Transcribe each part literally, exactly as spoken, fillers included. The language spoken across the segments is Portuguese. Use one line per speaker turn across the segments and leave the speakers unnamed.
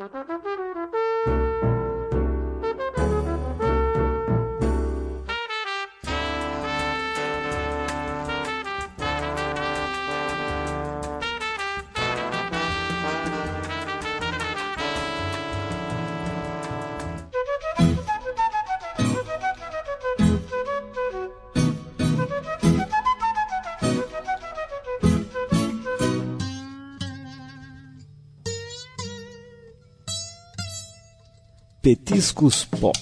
Petiscos Pop.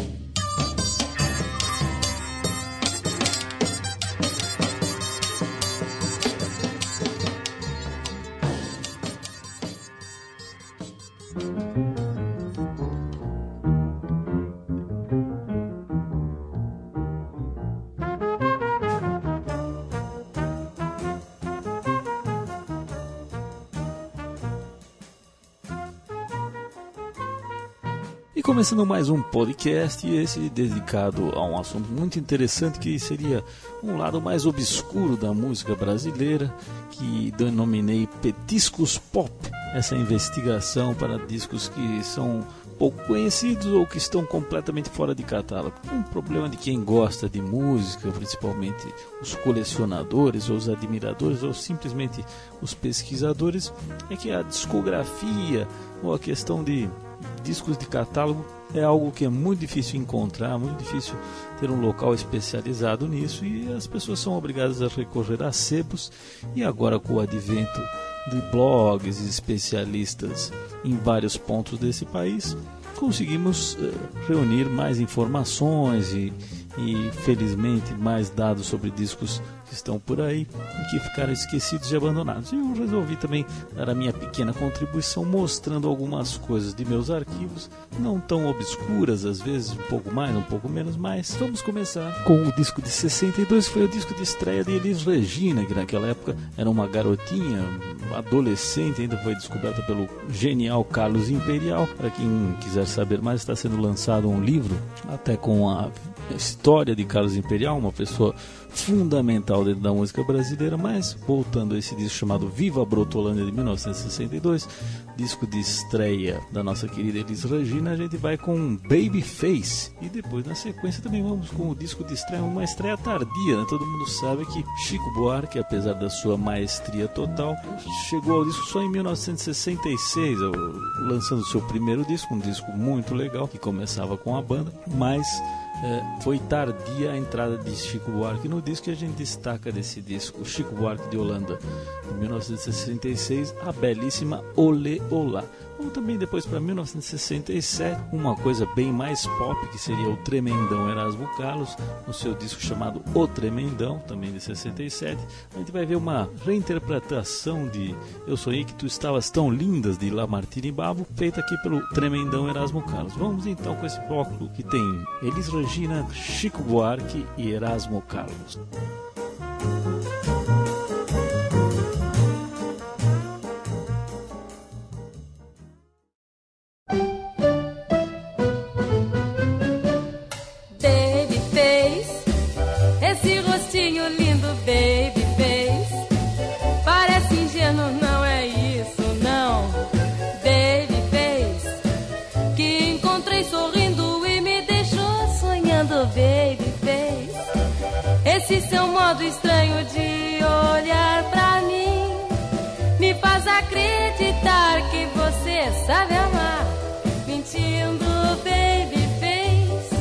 Começando mais um podcast, esse dedicado a um assunto muito interessante que seria um lado mais obscuro da música brasileira, que denominei Petiscos Pop, essa investigação para discos que são pouco conhecidos ou que estão completamente fora de catálogo. Um problema de quem gosta de música, principalmente os colecionadores ou os admiradores ou simplesmente os pesquisadores, é que a discografia ou a questão de discos de catálogo é algo que é muito difícil encontrar, muito difícil ter um local especializado nisso, e as pessoas são obrigadas a recorrer a sebos. E agora, com o advento de blogs e especialistas em vários pontos desse país, conseguimos uh, reunir mais informações e, e felizmente mais dados sobre discos que estão por aí e que ficaram esquecidos e abandonados. E eu resolvi também dar a minha pequena contribuição mostrando algumas coisas de meus arquivos, não tão obscuras, às vezes um pouco mais, um pouco menos, mas vamos começar com o disco de sessenta e dois, que foi o disco de estreia de Elis Regina, que naquela época era uma garotinha, adolescente, ainda foi descoberta pelo genial Carlos Imperial. Para quem quiser saber mais, está sendo lançado um livro, até com a história de Carlos Imperial, uma pessoa fundamental dentro da música brasileira. Mas voltando a esse disco chamado Viva Brotolândia de mil novecentos e sessenta e dois, disco de estreia da nossa querida Elis Regina, a gente vai com Babyface, e depois na sequência também vamos com o disco de estreia, uma estreia tardia, né? Todo mundo sabe que Chico Buarque, apesar da sua maestria total, chegou ao disco só em mil novecentos e sessenta e seis, lançando o seu primeiro disco, um disco muito legal que começava com a banda, mas É, foi tardia a entrada de Chico Buarque no disco, e a gente destaca desse disco Chico Buarque de Holanda, em mil novecentos e sessenta e seis, a belíssima Olê Olá. Ou também depois para mil novecentos e sessenta e sete, uma coisa bem mais pop, que seria o tremendão Erasmo Carlos, no seu disco chamado O Tremendão, também de sessenta e sete. A gente vai ver uma reinterpretação de Eu Sonhei Que Tu Estavas Tão Lindas, de Lamartine Babo, feita aqui pelo tremendão Erasmo Carlos. Vamos então com esse bloco que tem Elis Regina, Chico Buarque e Erasmo Carlos.
Esse seu modo estranho de olhar pra mim me faz acreditar que você sabe amar, mentindo, baby face.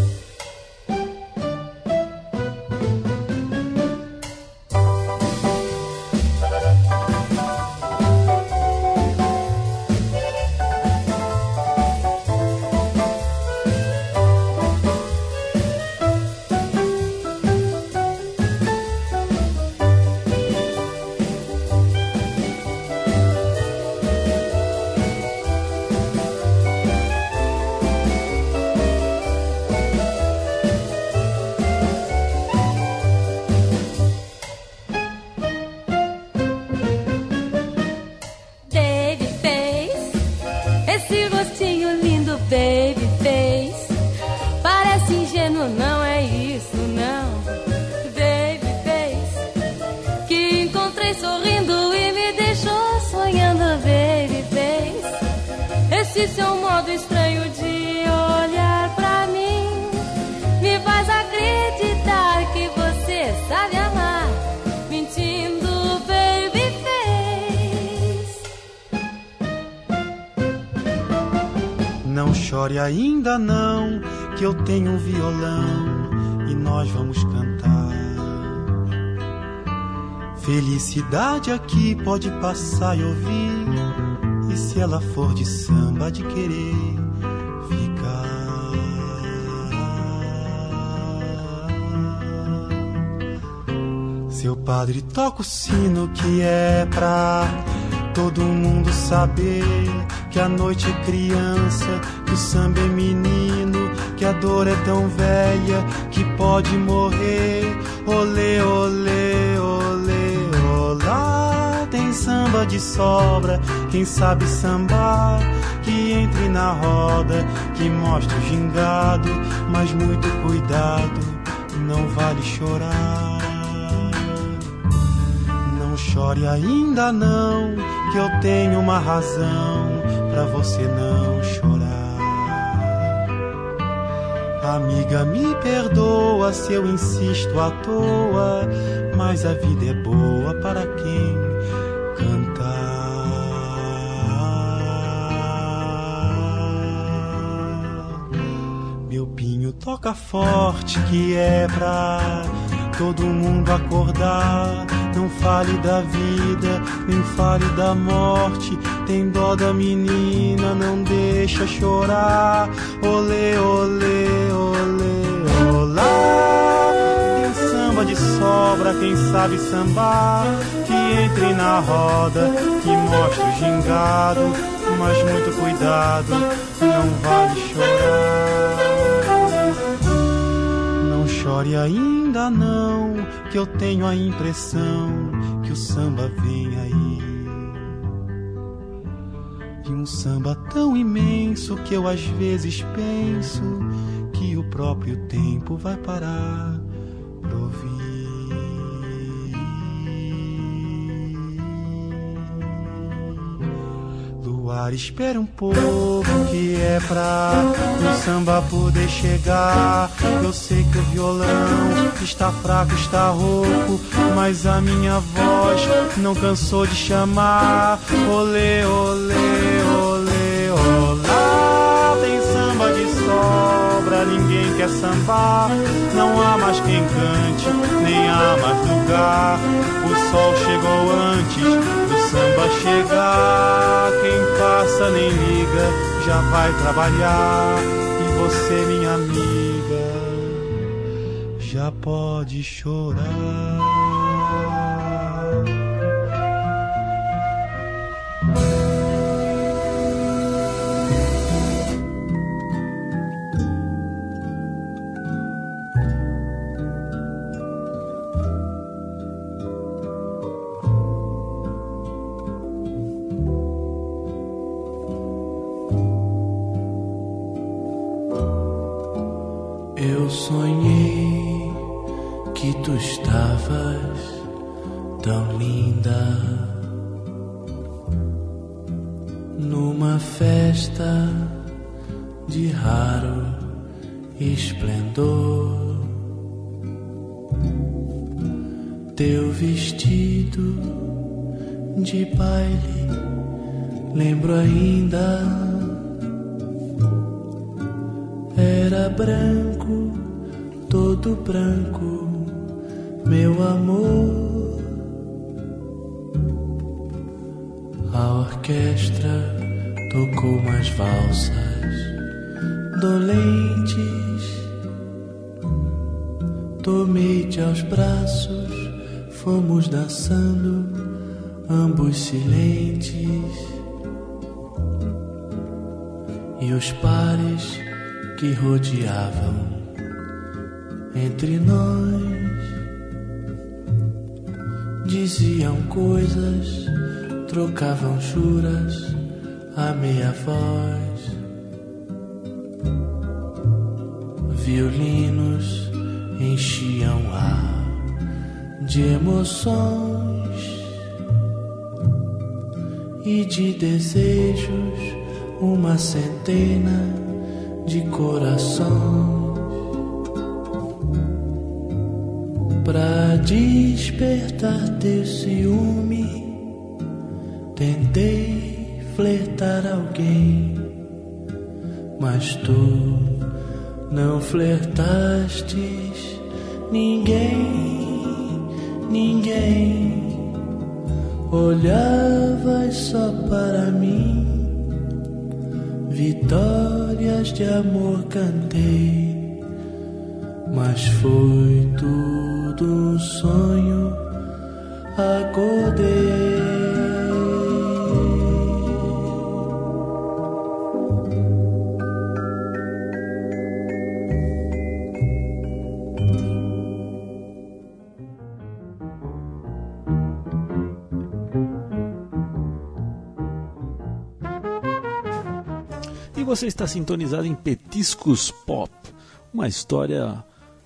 Não é isso, não, baby face, que encontrei sorrindo e me deixou sonhando, baby face. Esse seu modo estranho de olhar pra mim me faz acreditar que você sabe amar, mentindo, baby face.
Não chore ainda não, que eu tenho um violão e nós vamos cantar. Felicidade aqui pode passar e ouvir, e se ela for de samba, de querer ficar. Seu padre toca o sino que é pra todo mundo saber que a noite é criança, que o samba é menino, que a dor é tão velha que pode morrer. Olê, olê, olê, olá. Tem samba de sobra, quem sabe sambar, que entre na roda, que mostre o gingado, mas muito cuidado, não vale chorar. Não chore ainda não, que eu tenho uma razão pra você não chorar. Amiga, me perdoa se eu insisto à toa, mas a vida é boa para quem cantar. Meu pinho toca forte que é pra todo mundo acordar. Não fale da vida, nem fale da morte. Tem dó da menina, não deixa chorar. Olê, olê, olê, olá. Tem samba de sobra, quem sabe sambar, que entre na roda, que mostre o gingado, mas muito cuidado, não vale chorar. Não chore ainda não, que eu tenho a impressão que o samba vem aí. E um samba tão imenso que eu às vezes penso que o próprio tempo vai parar pra ouvir. Luar, espere um pouco que é pra o samba poder chegar. Eu sei que o violão está fraco, está rouco, mas a minha voz não cansou de chamar. Olê, olê, olê, olá. Tem samba de sobra, ninguém quer sambar. Não há mais quem cante, nem há mais lugar. O sol chegou antes do samba chegar. Quem passa nem liga, já vai trabalhar. E você, minha amiga, já pode chorar.
Eu sonhei que tu estavas tão linda numa festa de raro esplendor. Teu vestido de baile lembro ainda. Era branco, todo branco, meu amor. A orquestra tocou umas valsas dolentes. Tomei-te aos braços, fomos dançando, ambos silentes. E os pares que rodeavam entre nós diziam coisas, trocavam juras a meia voz. Violinos enchiam o ar de emoções e de desejos uma centena de corações. Pra despertar teu ciúme, tentei flertar alguém, mas tu não flertastes ninguém, ninguém. Olhavas só para mim, vitórias de amor cantei, mas foi tudo um sonho, acordei.
Você está sintonizado em Petiscos Pop, uma história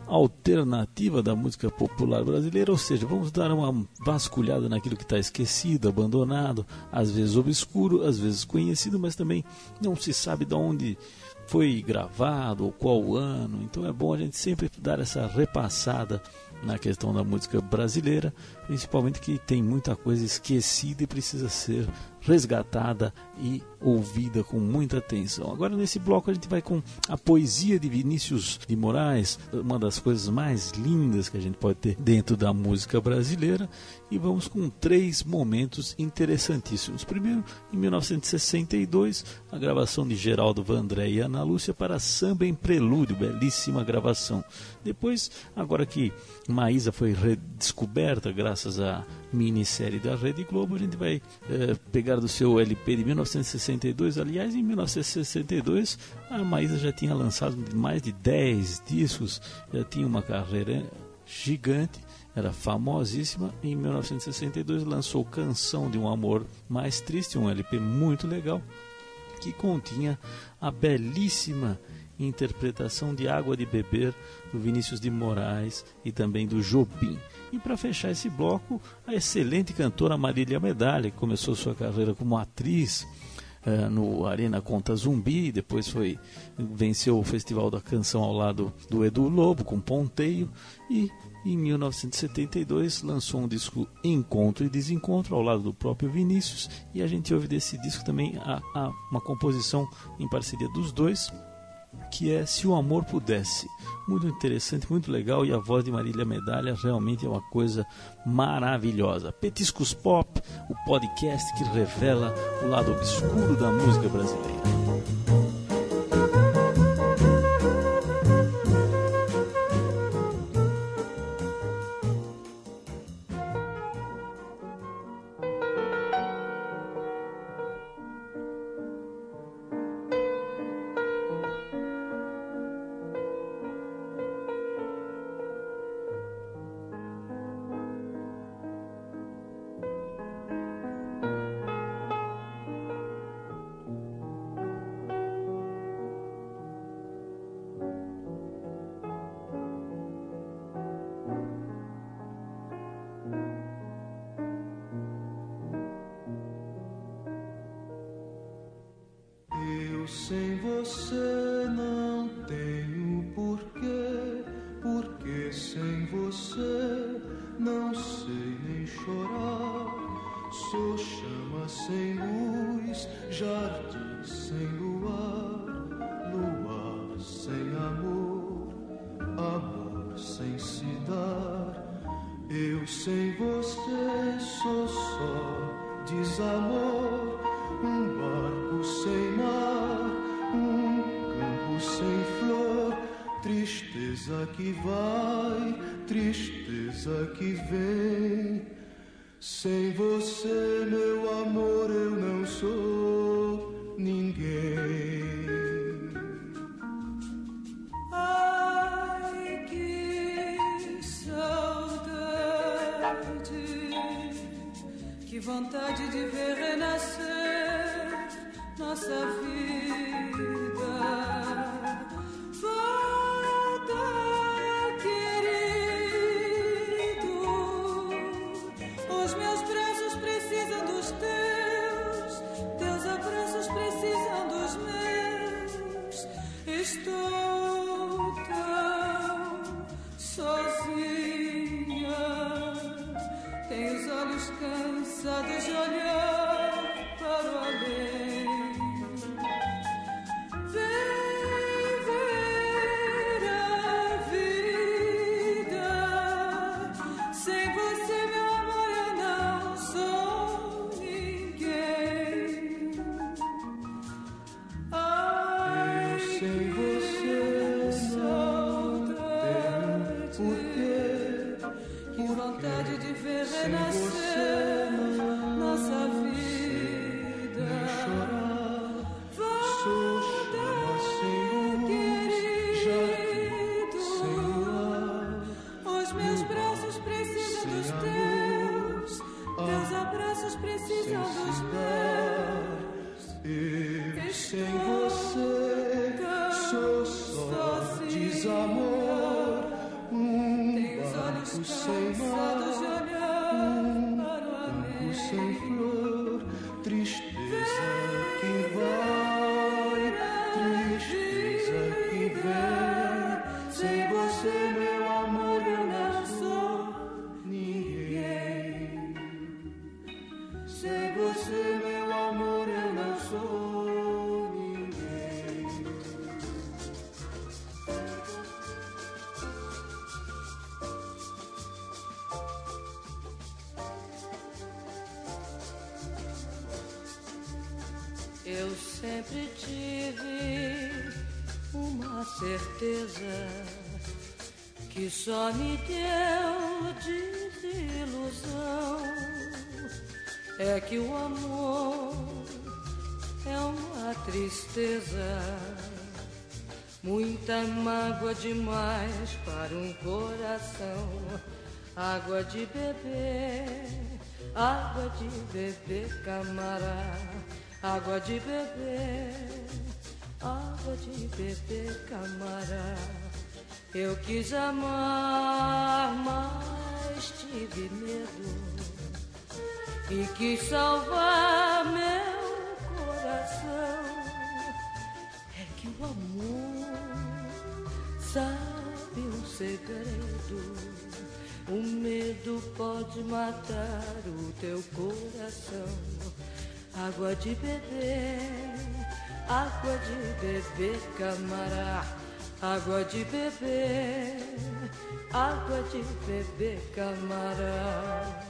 alternativa da música popular brasileira, ou seja, vamos dar uma vasculhada naquilo que está esquecido, abandonado, às vezes obscuro, às vezes conhecido, mas também não se sabe de onde foi gravado ou qual ano. Então é bom a gente sempre dar essa repassada na questão da música brasileira, principalmente que tem muita coisa esquecida e precisa ser resgatada e ouvida com muita atenção. Agora nesse bloco a gente vai com a poesia de Vinícius de Moraes, uma das coisas mais lindas que a gente pode ter dentro da música brasileira, e vamos com três momentos interessantíssimos. Primeiro, em mil novecentos e sessenta e dois, a gravação de Geraldo Vandré e Ana Lúcia para Samba em Prelúdio, belíssima gravação. Depois, agora que Maísa foi redescoberta graças à minissérie da Rede Globo, a gente vai é, pegar do seu L P de mil novecentos e sessenta e dois. Aliás, em mil novecentos e sessenta e dois a Maísa já tinha lançado mais de dez discos, já tinha uma carreira gigante, era famosíssima. Em mil novecentos e sessenta e dois lançou Canção de um Amor Mais Triste, um L P muito legal, que continha a belíssima interpretação de Água de Beber do Vinícius de Moraes e também do Jobim. E para fechar esse bloco, a excelente cantora Marília Medalha, que começou sua carreira como atriz uh, no Arena Conta Zumbi, depois foi, venceu o Festival da Canção ao lado do Edu Lobo com Ponteio, e em mil novecentos e setenta e dois lançou um disco Encontro e Desencontro ao lado do próprio Vinícius, e a gente ouve desse disco também a, a, uma composição em parceria dos dois, que é Se o Amor Pudesse. Muito interessante, muito legal, e a voz de Marília Medalha realmente é uma coisa maravilhosa. Petiscos Pop, o podcast que revela o lado obscuro da música brasileira.
Sem você não tenho porquê, porque sem você não sei nem chorar. Sou chama sem luz, jardim sem luar, luar sem amor, amor sem se dar. Eu sem você sou só desamor, um barco sem mar, um campo sem flor, tristeza que vai, tristeza que vem. Sem você, meu amor, eu não sou ninguém.
Ai, que saudade, que vontade de ver renascer nossa vida. Volta, querido, os meus braços precisam dos teus, teus abraços precisam dos estou tão sozinha. Tenho os olhos cansados de olhar para o além. Viver a vida sem você, meu amor, eu não sou ninguém. Ai,
Sem você
saudade, que vontade de ver renascer nossa vida. Volta, querido, os meus braços precisam dos teus, teus abraços precisam dos meus.
sem você sou só desamor, um
Tenho os olhos
barco sem
cansados de
mar,
olhar para o
campo
além.
sem flor, tristeza que vai, tristeza que vem. Sem você, meu amor, eu não sou ninguém. Sem você, meu amor, eu não sou ninguém.
Eu sempre tive uma certeza que só me deu desilusão. É que o amor é uma tristeza, muita mágoa demais para um coração. Água de beber, água de beber, camarada. Água de beber, água de beber, camarada. Eu quis amar, mas tive medo e quis salvar meu coração. É que o amor sabe um segredo. O medo pode matar o teu coração. Água de beber, água de beber, camará. Água de beber, água de beber, camará.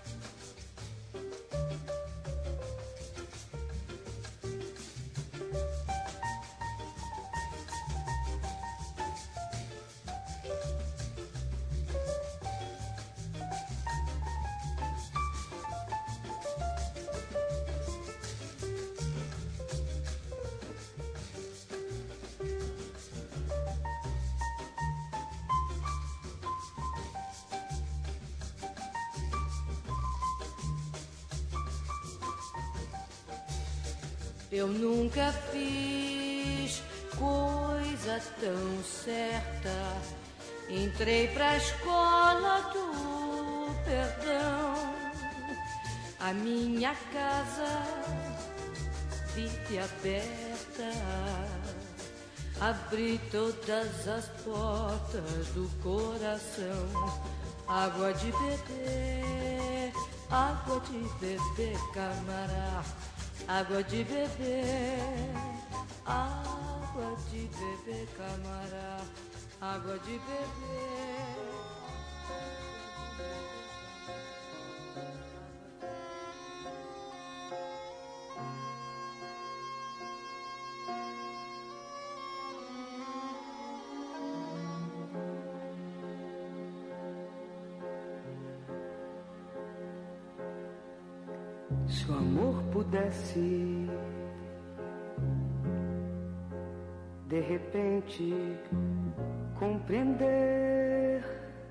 Eu nunca fiz coisa tão certa. Entrei pra escola do perdão. A minha casa vive aberta. Abri todas as portas do coração. Água de beber, água de beber, camará. Água de beber, água de beber, camará. Água de beber.
Se o amor pudesse de repente compreender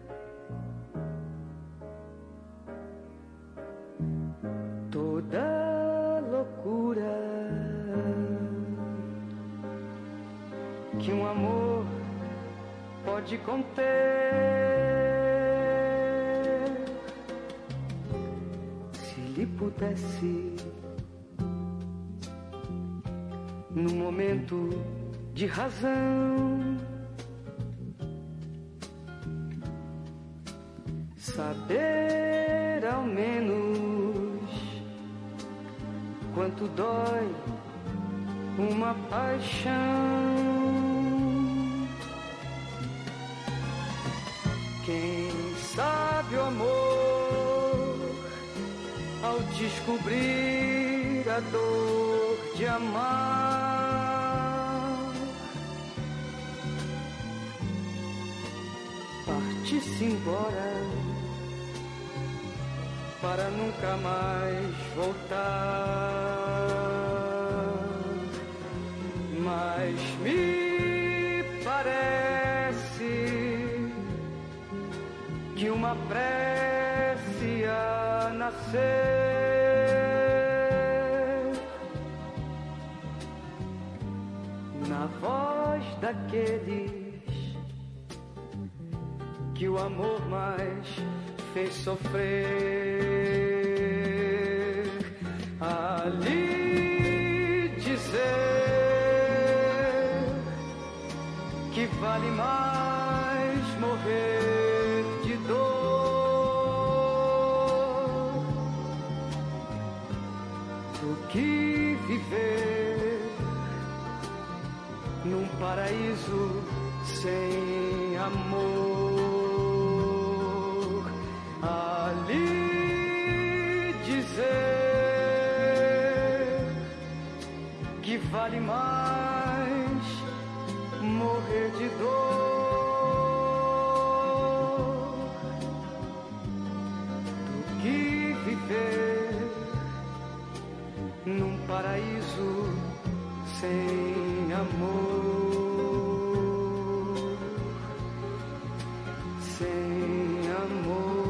toda loucura que um amor pode conter. Se pudesse, no momento de razão. Saber ao menos quanto dói uma paixão. Quem sabe o amor ao descobrir a dor de amar, parte-se embora para nunca mais voltar. Mas me parece que uma prece a nascer na voz daqueles que o amor mais fez sofrer, ali dizer que vale mais morrer de dor do que viver num paraíso sem amor. Ali dizer que vale mais morrer de dor do que viver num paraíso sem amor, sem amor.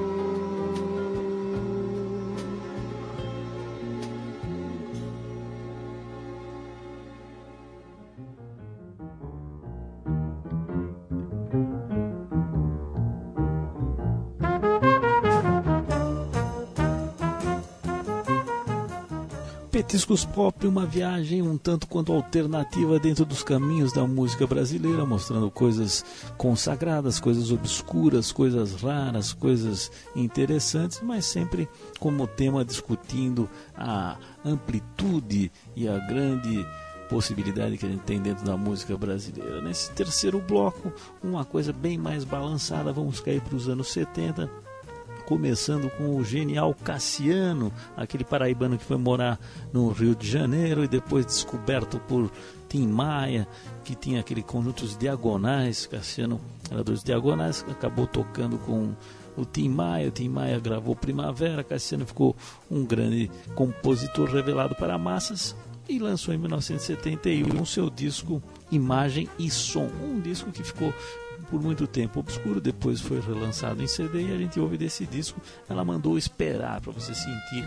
Petiscos Pop, uma viagem um tanto quanto alternativa dentro dos caminhos da música brasileira, mostrando coisas consagradas, coisas obscuras, coisas raras, coisas interessantes, mas sempre como tema discutindo a amplitude e a grande possibilidade que a gente tem dentro da música brasileira. Nesse terceiro bloco, uma coisa bem mais balançada, vamos cair para os anos setenta, começando com o genial Cassiano, aquele paraibano que foi morar no Rio de Janeiro e depois descoberto por Tim Maia, que tinha aquele conjunto Os Diagonais. Cassiano era dos Diagonais, acabou tocando com o Tim Maia, o Tim Maia gravou Primavera, Cassiano ficou um grande compositor revelado para massas e lançou em mil novecentos e setenta e um seu disco Imagem e Som, um disco que ficou por muito tempo obscuro, depois foi relançado em C D e a gente ouve desse disco. Ela mandou esperar para você sentir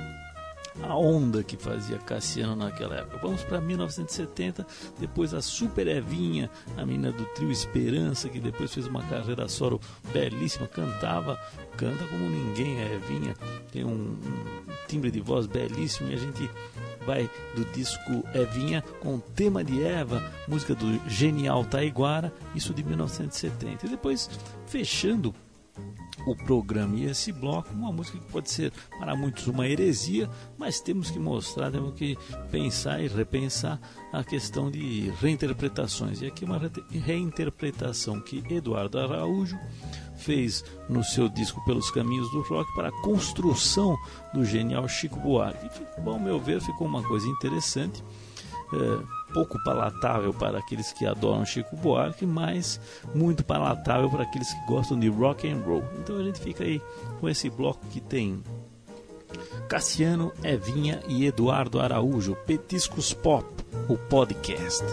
a onda que fazia Cassiano naquela época. Vamos para mil novecentos e setenta, depois a Super Evinha, a menina do trio Esperança, que depois fez uma carreira solo belíssima, cantava, canta como ninguém a Evinha, tem um, um timbre de voz belíssimo, e a gente vai do disco Evinha com o Tema de Eva, música do genial Taiguara, isso de mil novecentos e setenta. E depois, fechando o programa e esse bloco, uma música que pode ser para muitos uma heresia, mas temos que mostrar, temos que pensar e repensar a questão de reinterpretações. E aqui uma reinterpretação que Eduardo Araújo fez no seu disco Pelos Caminhos do Rock para a construção do genial Chico Buarque. E, ao meu ver, ficou uma coisa interessante, é, pouco palatável para aqueles que adoram Chico Buarque, mas muito palatável para aqueles que gostam de rock and roll. Então a gente fica aí com esse bloco que tem Cassiano, Evinha e Eduardo Araújo, Petiscos Pop, o podcast.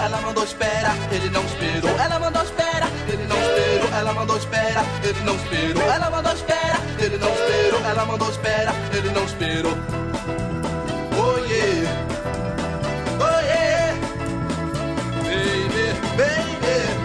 ela mandou espera, ele não esperou. Ela mandou espera, ele não esperou. Ela mandou espera, ele não esperou. Ela mandou espera, ele não esperou. Ela mandou espera, ele não esperou. Oh yeah, oh yeah, baby, baby.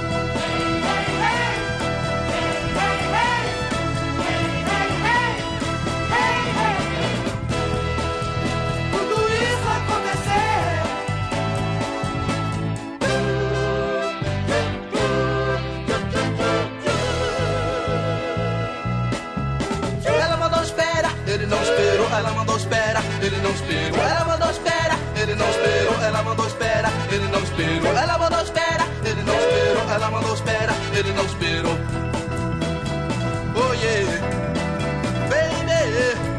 Ele não esperou, ela mandou espera, ele não esperou. Ela mandou espera, ele não esperou. Ela mandou espera, ele não esperou. Ela mandou espera, ele não esperou. Ela mandou espera, ele não esperou. Oh yeah, baby.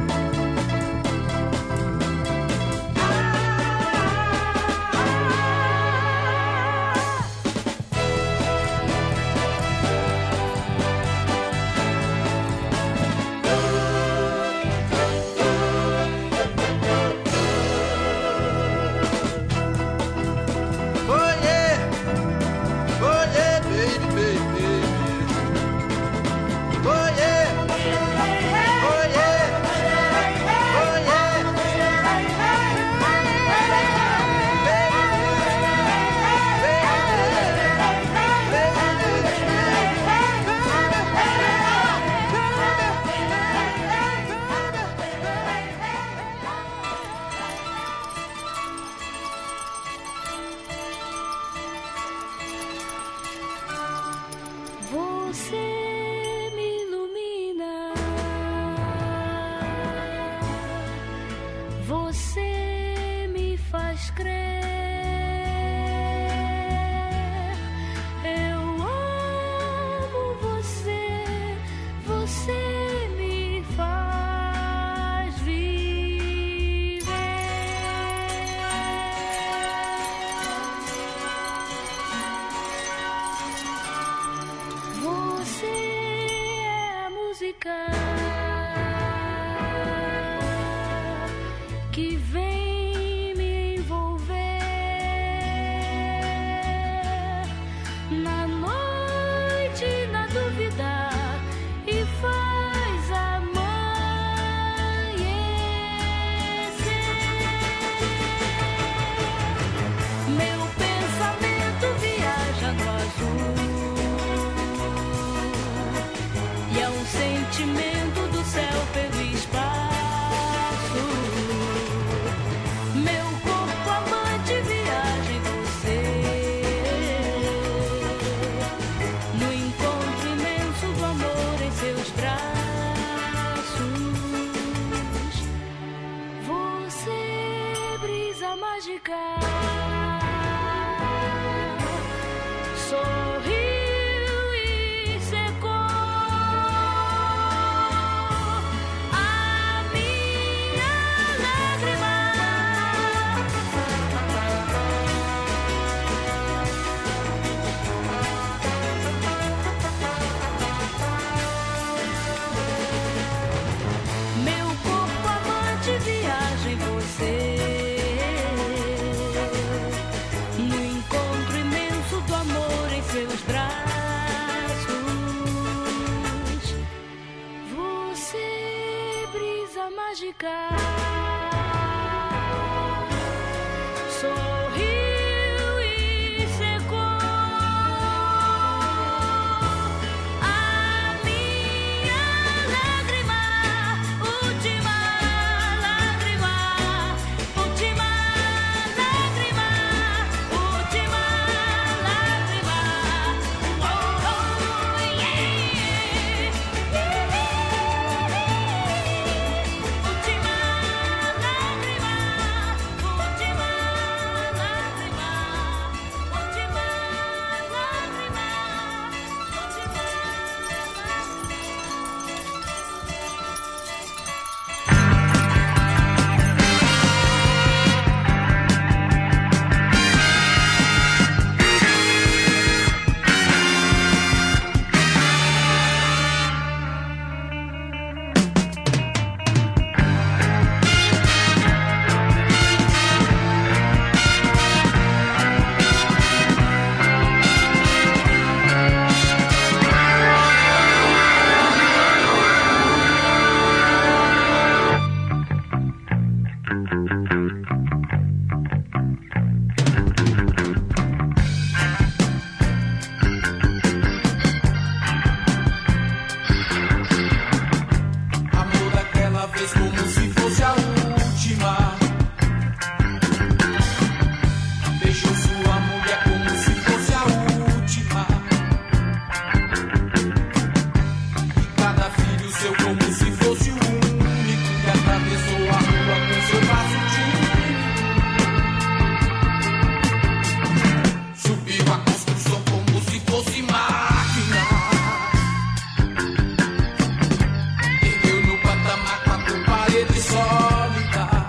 sólidas.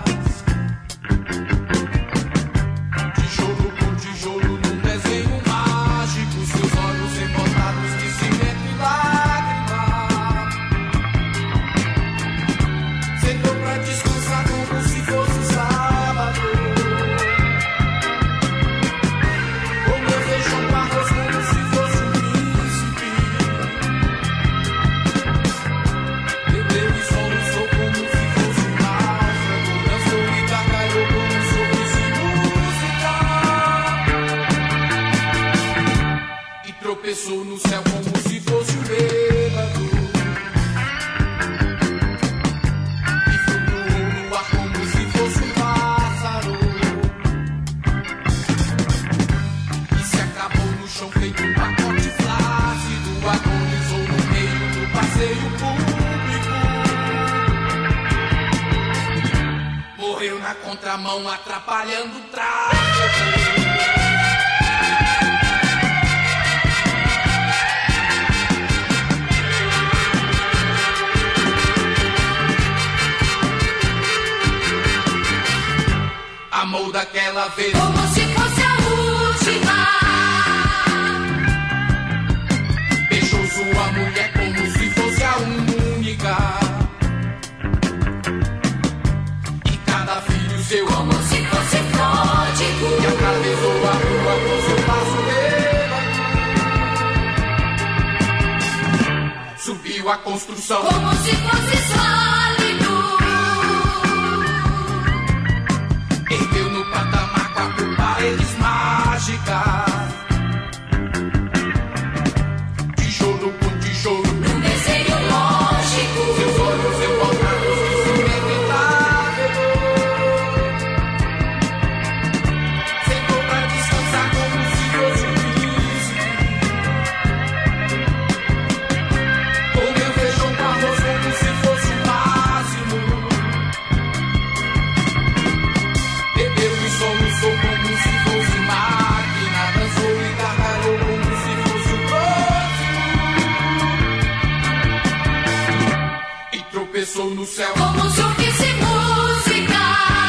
Tijolo por tijolo num desenho mágico, seus olhos embotados de cimento e lágrima. Sentou pra descansar como se fosse sábado. Comeu feijão com arroz como se fosse um príncipe. Bebeu e soluçou como se fosse um náufrago. Dançou e gargalhou como se ouvisse música. E tropeçou no céu como se fosse um bêbado. E flutuou no ar como se fosse um pássaro. E se acabou no chão feito um pacote flácido. Agonizou no meio do passeio público. Morreu na contramão atrapalhando o tráfego. Amou daquela vez
Como se fosse a última.
beijou sua mulher como se fosse a única. E cada filho seu
Como se fosse pródigo.
e atravessou a rua com seu passo bêbado. Subiu a construção
Como se fosse sólido.
ergueu no patamar quatro paredes mágicas. Tijolo por tijolo
Num desenho lógico.
seus olhos embotados de cimento e lágrima. Sentou pra descansar como se fosse um príncipe. Comeu feijão com arroz como se fosse o máximo. Bebeu e soluçou como se fosse máquina. Dançou e gargalhou como se fosse o próximo. E tropeçou no céu
Como se ouvisse música.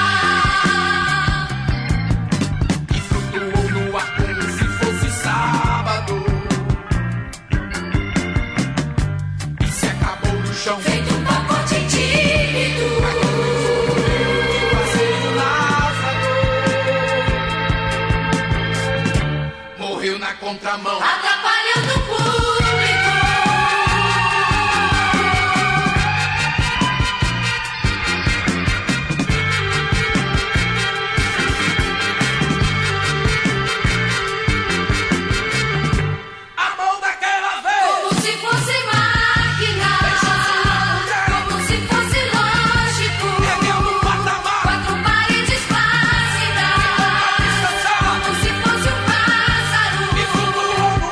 e flutuou no ar como se fosse sábado. E se acabou no chão
Feito um pacote tímido.
agonizou no meio de passeio náufrago. Morreu na contramão
Atrapalhando o público.
Amou daquela vez
Como se fosse máquina. Como se fosse lógico.
ergueu no patamar
Quatro paredes básicas. Como se fosse um pássaro.
e flutuou no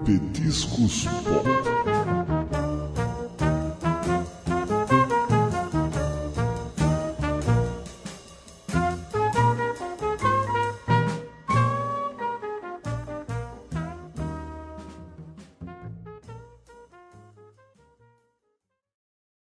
Petiscos Pop.